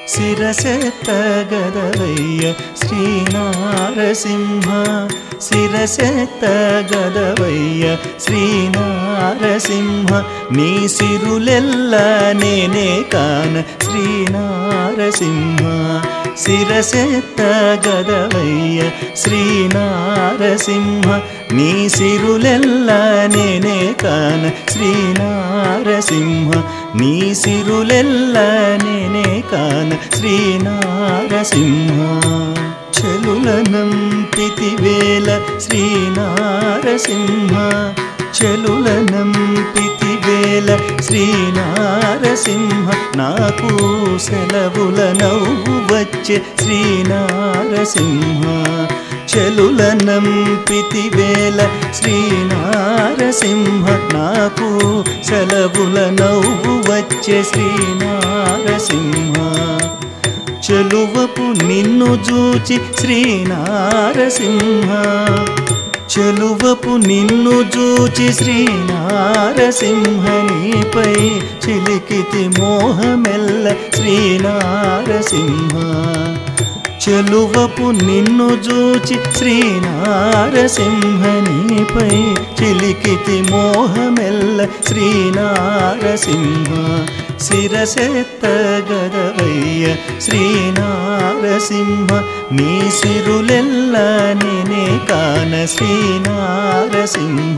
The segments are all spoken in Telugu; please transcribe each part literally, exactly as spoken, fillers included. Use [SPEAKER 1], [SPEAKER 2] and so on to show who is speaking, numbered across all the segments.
[SPEAKER 1] శిరసెత్తగదవయ్య శ్రీనారసింహ శిరసెత్తగదవయ్య శ్రీనారసింహ నీ సిరులెల్ల నేనే కాన శ్రీనారసింహ శిరసెత్తగదవయ్య శ్రీనారసింహ నీ సిరులెల్ల నేనే కాన శ్రీనారసింహ నీ సిరులెల్ల నేనే కాన శ్రీనారసింహ చెలులనంపితివేల శ్రీనారసింహ చెలులనంపితివేల శ్రీనారసింహ నాకు సెలవుల నవ్వు వచ్చే శ్రీనారసింహ చెలులనంపితివేల శ్రీనారసింహ నాకు సెలవుల నవ్వు వచ్చే శ్రీనారసింహ చెలువపు నిన్ను జూచి శ్రీనారసింహ చెలువపు నిన్ను జూచి శ్రీనారసింహ నీపై చిలికితి మోహమెల్ల శ్రీనారసింహ చెలువపు నిన్ను జూచి శ్రీనారసింహ నీపై చిలికితి మోహమెల్ల శ్రీనారసింహ శిరసెత్తగదవయ్య శ్రీనారసింహ నీ సిరులెల్ల నేనే కాన శ్రీనారసింహ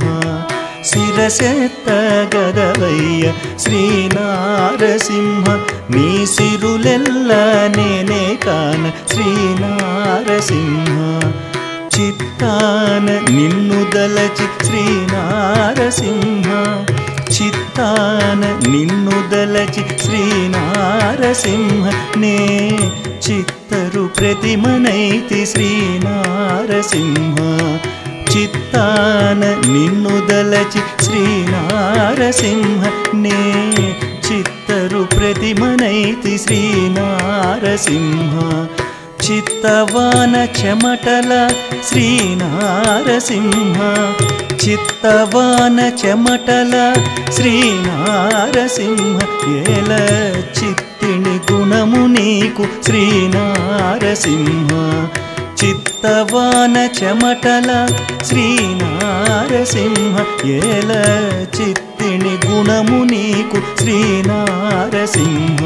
[SPEAKER 1] శిరసెత్తగదవయ్య శ్రీనారసింహ నీ సిరులెల్ల నేనే కాన శ్రీనారసింహ చిత్తాన నిన్ను దలచి శ్రీనారసింహ చిత్తాన నిన్ను దలచి శ్రీనారసింహ నే చిత్తరు ప్రతిమనైతి శ్రీనారసింహ చిత్తాన నిన్ను దలచి శ్రీనారసింహ నే చిత్తరు ప్రతిమనైతి శ్రీనారసింహ చిత్తవాన చెమటల శ్రీనారసింహ చిత్తవాన చెమటల శ్రీనారసింహ ఏల చిత్తిని గుణము నీకు శ్రీనారసింహ చిత్తవాన చెమటల శ్రీనారసింహ ఏల చిత్తిని గుణము నీకు శ్రీనారసింహ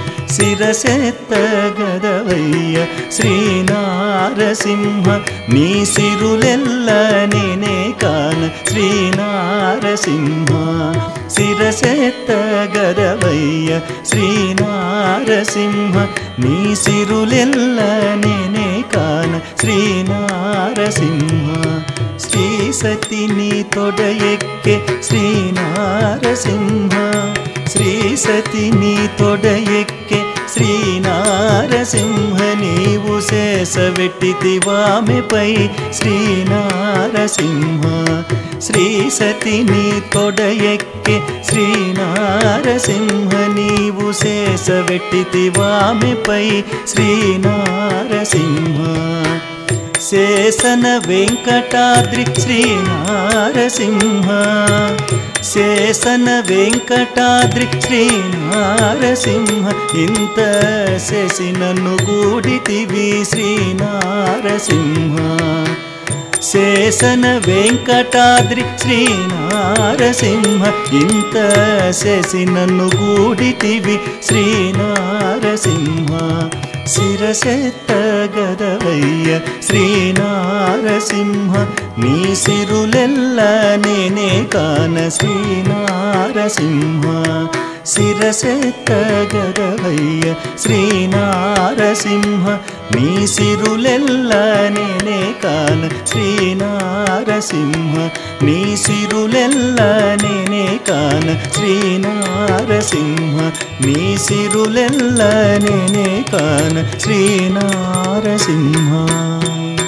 [SPEAKER 1] శిరసెత్తగదవయ్య శ్రీనారసింహ నీ సిరులెల్ల నేనే కాన శ్రీనారసింహ శిరసెత్తగదవయ్య శ్రీనారసింహ నీ సిరులెల్ల నేనే కాన శ్రీనారసింహ శ్రీ సతిని తొడయెక్కే శ్రీనారసింహ శ్రీ సతిని తొడయెక్కే శ్రీనారసింహ నీవు శేషవెట్టితివామెపై శ్రీనారసింహ శ్రీ సతిని తొడయెక్కే శ్రీనారసింహ నీవు శేషవెట్టితివామెపై శ్రీనారసింహ శేషన వెంకటాద్రి శ్రీనారసింహ శేషన వెంకటాద్రి శ్రీనారసింహ ఇంత శశినన్ను గూడితివి శ్రీనారసింహ శేషన వెంకటాద్రి శ్రీనారసింహ ఇంత శశినన్ను గూడితివి శ్రీనారసింహ శిరసెత్తగదవయ్య శ్రీనారసింహ నీ సిరులెల్ల నేనే కాన శ్రీనారసింహ శిరసెత్తగదవయ్య శ్రీనారసింహ నీ సిరులెల్ల నేనే కాన శ్రీనారసింహ నీ సిరులెల్ల నేనే కాన శ్రీనారసింహ నీ సిరులెల్ల నేనే కాన శ్రీనారసింహ